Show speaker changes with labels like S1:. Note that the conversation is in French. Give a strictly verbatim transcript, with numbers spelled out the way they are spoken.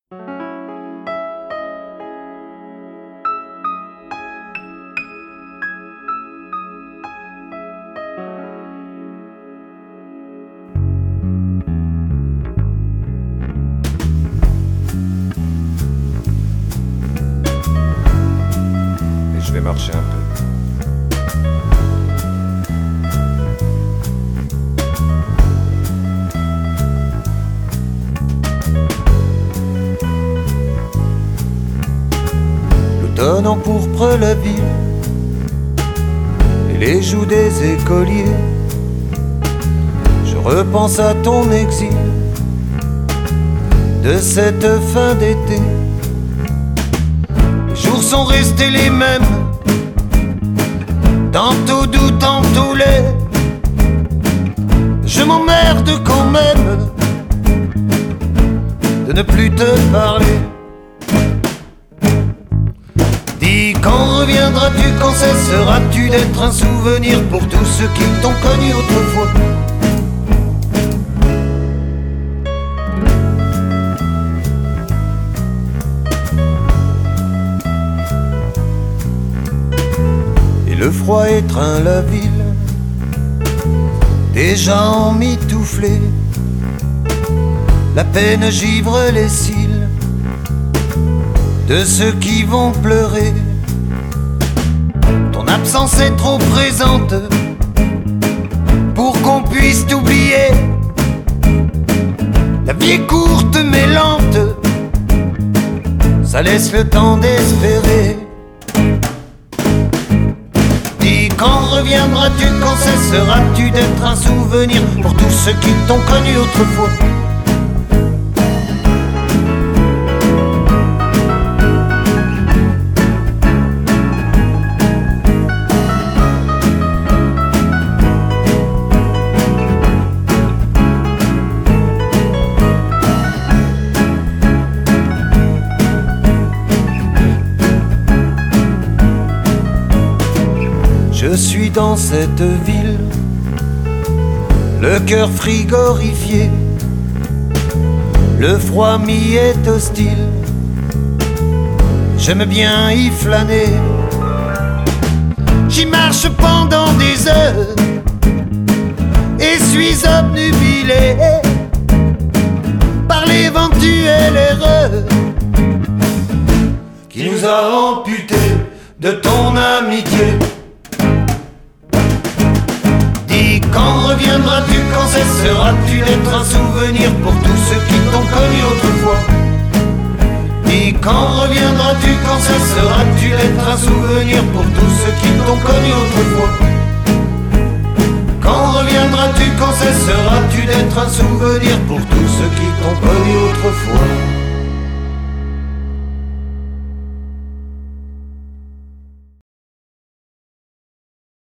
S1: Et je vais marcher un peu.
S2: L'automne empourpre la ville et les joues des écoliers. Je repense à ton exil de cette fin d'été. Les jours sont restés les mêmes, tantôt doux, tantôt laid. Je m'emmerde quand même de ne plus te parler. Dis, quand reviendras-tu, quand cesseras-tu d'être un souvenir pour tous ceux qui t'ont connu autrefois? Et le froid étreint la ville, déjà emmitouflée. La peine givre les cils de ceux qui vont pleurer. Ton absence est trop présente pour qu'on puisse t'oublier. La vie est courte mais lente, ça laisse le temps d'espérer. Dis, quand reviendras-tu, quand cesseras-tu d'être un souvenir pour tous ceux qui t'ont connu autrefois? Je suis dans cette ville, le cœur frigorifié. Le froid m'y est hostile, j'aime bien y flâner. J'y marche pendant des heures et suis obnubilé par l'éventuelle erreur qui nous a amputés de ton amitié. Quand reviendras-tu, quand cesseras-tu d'être un souvenir pour tous ceux qui t'ont connu autrefois? Dis, quand reviendras-tu, quand cesseras-tu d'être un souvenir pour tous ceux qui t'ont connu autrefois? Quand reviendras-tu, quand cesseras-tu d'être un souvenir pour tous ceux qui t'ont connu autrefois?